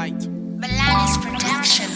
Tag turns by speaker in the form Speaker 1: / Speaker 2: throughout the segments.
Speaker 1: night.
Speaker 2: Balanis Production.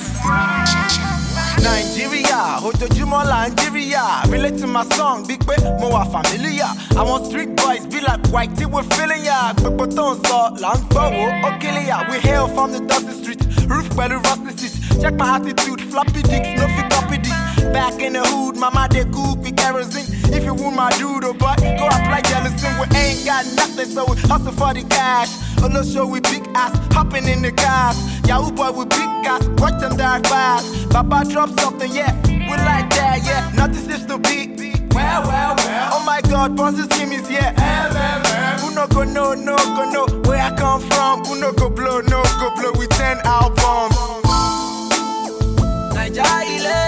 Speaker 1: Nigeria, Ojojumo Nigeria. Relate to my song, big way, more familiar. I want street boys, be like whitey, we're feeling ya. People don't saw, long forward, okay, ya. We hail from the dusty street, roof by the rusty seats. Check my attitude, floppy dicks, no fit copy this. Back in the hood, mama they cook with kerosene. If you want my dude, oh boy, go apply jealousy. We ain't got nothing, so we hustle for the cash. On the show with big ass, hopping in the cars. Yahoo boy with big gas, watch them die fast. Papa drop something, yeah, we like that, yeah. Nothing seems to be. Well. Oh my God, Bonzi scheme is yeah. Who no go know, no go know where I come from. Who no go blow, no go blow with 10 albums. Nigeria,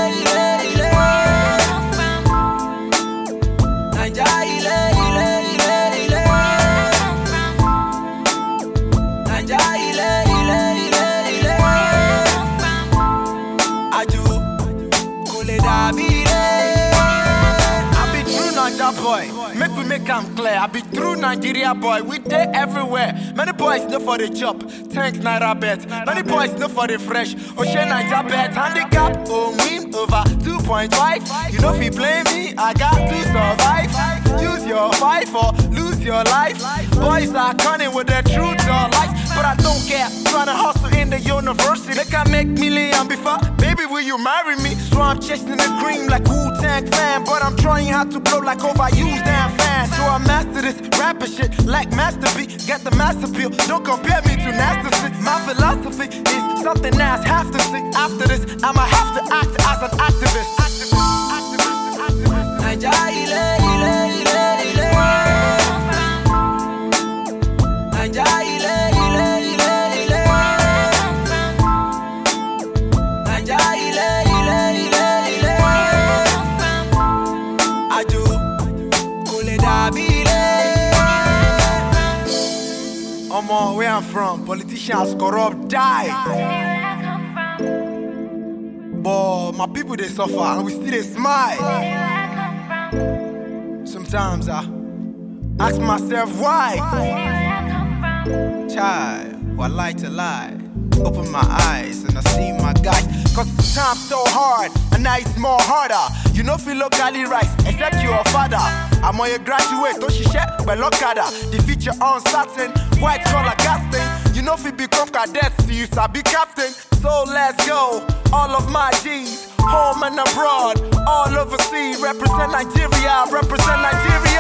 Speaker 1: boy, make we make am clear. I be true Nigeria boy, we dey everywhere. Many boys know for the chop, thanks Naira bet. Many boys know for the fresh, Ocean Naija bet. Handicap, win over 2.5. You know if you blame me, I got to survive. Use your fight or lose your life. Boys are cunning with their truth or lies, but I don't care. Tryna hustle in the university, they can make million before. Baby, will you marry me? So I'm chasing the cream like Wu-Tang fan, but I'm trying hard to blow like overused damn fan. So I master this rapper shit like Master B. Get the master pill, don't compare me to nasty shit. My philosophy is something else have to see. After this, I'ma have to act as an activist. Nigeria. Where I'm from, politicians corrupt, die. But my people they suffer and we still they smile. Sometimes I ask myself why. Child, well, lie to lie. Open my eyes and I see my guys. Cause the time's so hard and now it's more harder. You know feel locally right, except you're a father. I'm on your graduate, don't she share? But look at her, the future uncertain. White collar gas thing. You know if you become cadets, you be captain. So let's go, all of my G's, home and abroad, all overseas. Represent Nigeria, represent Nigeria.